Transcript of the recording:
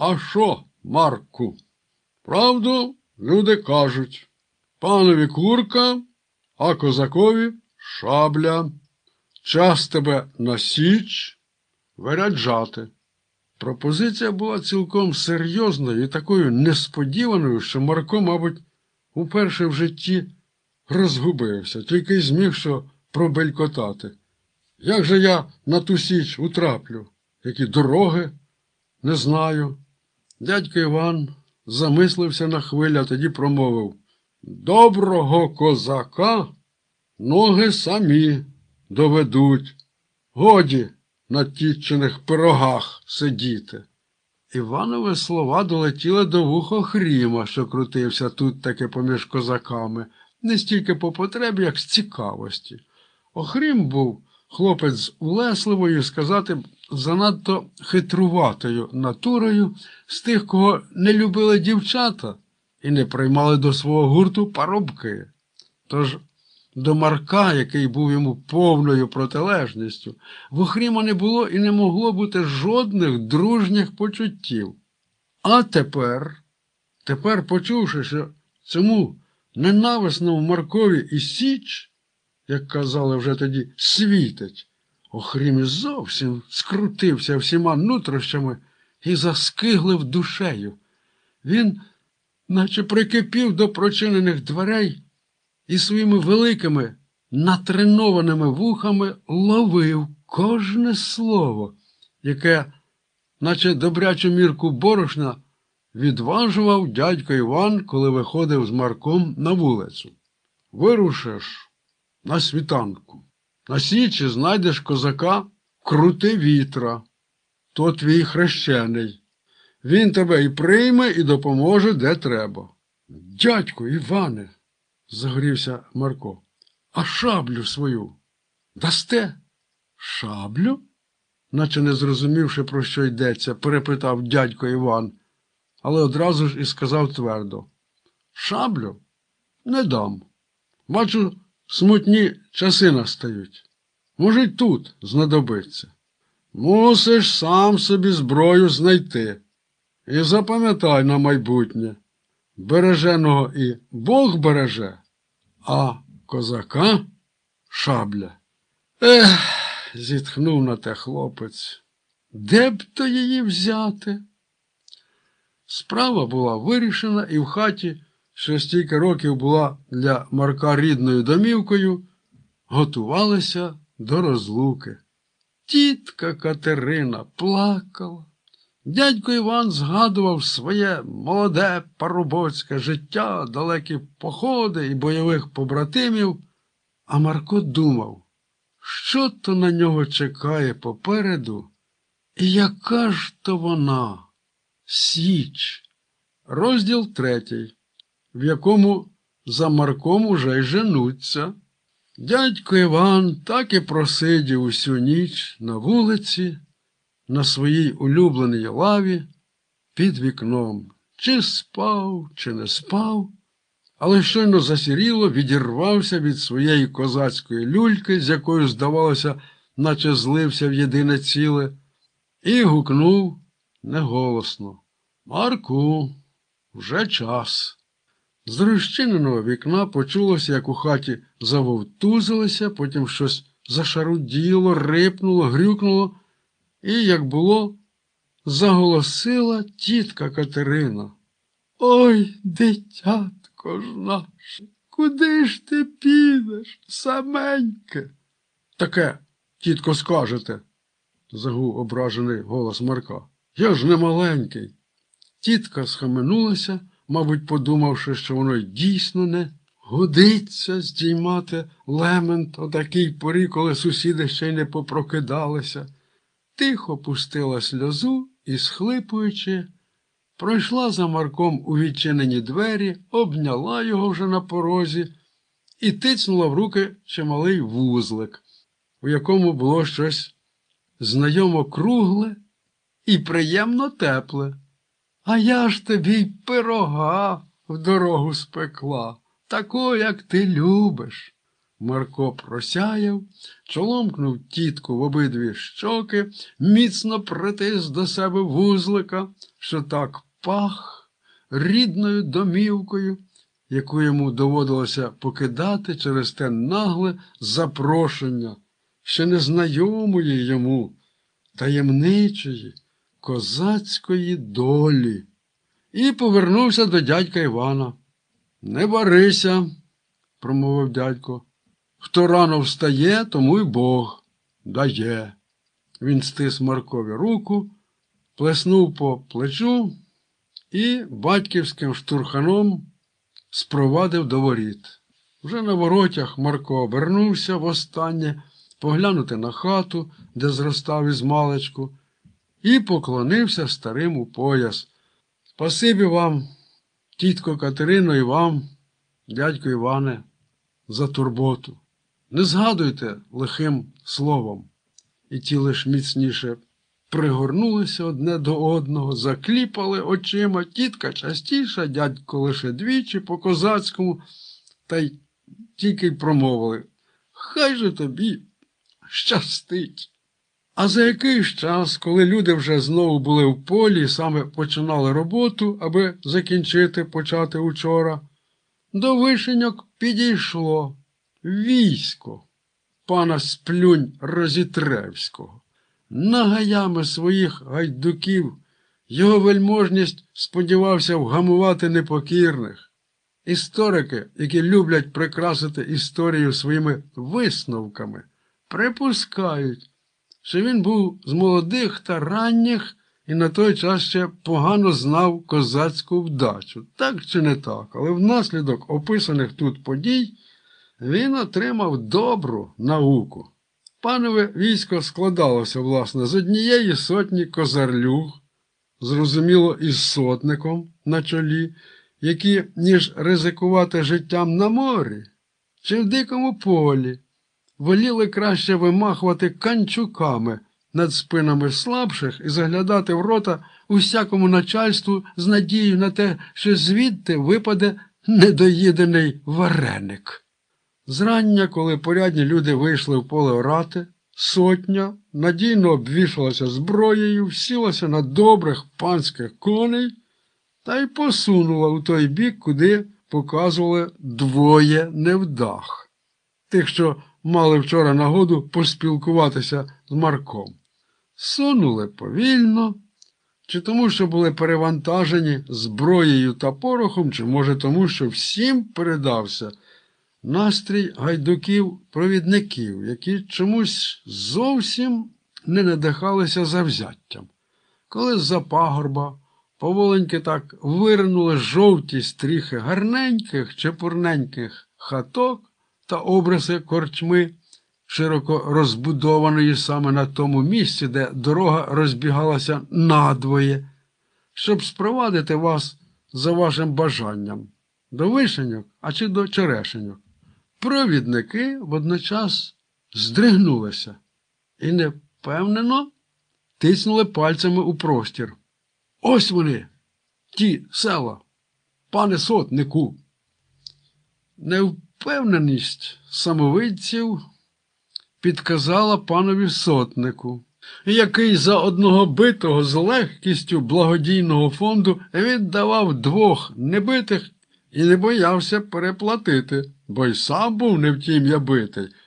А що, Марку? Правду люди кажуть. Панові курка, а козакові шабля. Час тебе на січ виряджати. Пропозиція була цілком серйозною і такою несподіваною, що Марко, мабуть, уперше в житті розгубився, тільки й зміг що пробелькотати. Як же я на ту січ утраплю? Які дороги? Не знаю. Дядько Іван замислився на хвилю, а тоді промовив: доброго козака ноги самі доведуть. Годі на тітчиних пирогах сидіти. Іванові слова долетіли до вух Охріма, що крутився тут таки поміж козаками, не стільки по потребі, як з цікавості. Охрім був хлопець з улесливою, сказати, занадто хитруватою натурою, з тих, кого не любили дівчата і не приймали до свого гурту парубки. Тож до Марка, який був йому повною протилежністю, в Охріма не було і не могло бути жодних дружніх почуттів. А тепер, почувши, що цьому ненависному Маркові і січ, як казали вже тоді, світить, Охрім зовсім скрутився всіма нутрощами і заскиглив душею. Він, наче прикипів до прочинених дверей, і своїми великими, натренованими вухами ловив кожне слово, яке, наче добрячу мірку борошна, відважував дядько Іван, коли виходив з Марком на вулицю. Вирушиш на світанку. На січі знайдеш козака Крути Вітра. То твій хрещений. Він тебе і прийме, і допоможе, де треба. Дядько Іване, загорівся Марко, а шаблю свою дасте? Шаблю? Наче не зрозумівши, про що йдеться, перепитав дядько Іван, але одразу ж і сказав твердо: шаблю не дам. Бачу, смутні часи настають. Може, й тут знадобиться. Мусиш сам собі зброю знайти. І запам'ятай на майбутнє. Береженого і Бог береже, а козака шабля. Зітхнув на те хлопець. Де б то її взяти? Справа була вирішена, і в хаті, що стільки років була для Марка рідною домівкою, готувалися до розлуки. Тітка Катерина плакала. Дядько Іван згадував своє молоде парубоцьке життя, далекі походи і бойових побратимів, а Марко думав, що то на нього чекає попереду і яка ж то вона січ. Розділ 3, в якому за Марком уже й женуться. Дядько Іван так і просидів усю ніч на вулиці, на своїй улюбленій лаві під вікном. Чи спав, чи не спав, але щойно засіріло, відірвався від своєї козацької люльки, з якою, здавалося, наче злився в єдине ціле, і гукнув неголосно: Марку, вже час. З розчиненого вікна почулося, як у хаті завовтузилося, потім щось зашаруділо, рипнуло, грюкнуло, і, як було, заголосила тітка Катерина. Ой, дитятко ж наше, куди ж ти підеш, саменьке? Таке, тітко, скажете, загув ображений голос Марка. Я ж не маленький. Тітка схаменулася, мабуть, подумавши, що воно й дійсно не годиться здіймати лемент о такій порі, коли сусіди ще й не попрокидалися. Тихо пустила сльозу і, схлипуючи, пройшла за Марком у відчинені двері, обняла його вже на порозі і тицнула в руки чималий вузлик, у якому було щось знайомо кругле і приємно тепле. А я ж тобі й пирога в дорогу спекла, такого, як ти любиш. Марко просяяв, чоломкнув тітку в обидві щоки, міцно притис до себе вузлика, що так пах рідною домівкою, яку йому доводилося покидати через те нагле запрошення ще незнайомої йому таємничої козацької долі. І повернувся до дядька Івана. «Не барися», – промовив дядько. «Хто рано встає, тому й Бог дає». Він стис Маркові руку, плеснув по плечу і батьківським штурханом спровадив до воріт. Вже на воротях Марко обернувся востаннє поглянути на хату, де зростав із маличку, і поклонився старим у пояс. «Спасибі вам, тітко Катерино, і вам, дядько Іване, за турботу. Не згадуйте лихим словом». І ті лиш міцніше пригорнулися одне до одного, закліпали очима, тітка частіше, дядько лише двічі по-козацькому, та й тільки й промовили: «Хай же тобі щастить». А за якийсь час, коли люди вже знову були в полі і саме починали роботу, аби закінчити почати учора, до Вишеньок підійшло військо пана Сплюнь Розітревського. Нагаями своїх гайдуків його вельможність сподівався вгамувати непокірних. Історики, які люблять прикрасити історію своїми висновками, припускають, що він був з молодих та ранніх і на той час ще погано знав козацьку вдачу. Так чи не так, але внаслідок описаних тут подій він отримав добру науку. Панове військо складалося, власне, з однієї сотні козарлюг, зрозуміло, із сотником на чолі, які, ніж ризикувати життям на морі чи в дикому полі, воліли краще вимахувати канчуками над спинами слабших і заглядати в рота усякому начальству з надією на те, що звідти випаде недоїдений вареник. Зрання, коли порядні люди вийшли в поле орати, сотня надійно обвішалася зброєю, сілася на добрих панських коней та й посунула у той бік, куди показували двоє невдах, тих, що мали вчора нагоду поспілкуватися з Марком. Сунули повільно, чи тому, що були перевантажені зброєю та порохом, чи, може, тому, що всім передався настрій гайдуків-провідників, які чомусь зовсім не надихалися завзяттям. Коли з-за пагорба поволеньки так виринули жовті стріхи гарненьких, чепурненьких хаток та обриси корчми, широко розбудованої саме на тому місці, де дорога розбігалася надвоє, щоб спровадити вас за вашим бажанням до Вишеньок, а чи до Черешеньок. Провідники водночас здригнулися і невпевнено тиснули пальцями у простір. «Ось вони, ті села, пане сотнику!» Невпевненість самовидців підказала панові сотнику, який за одного битого з легкістю благодійного фонду віддавав двох небитих і не боявся переплатити, бо й сам був не втім'я битий,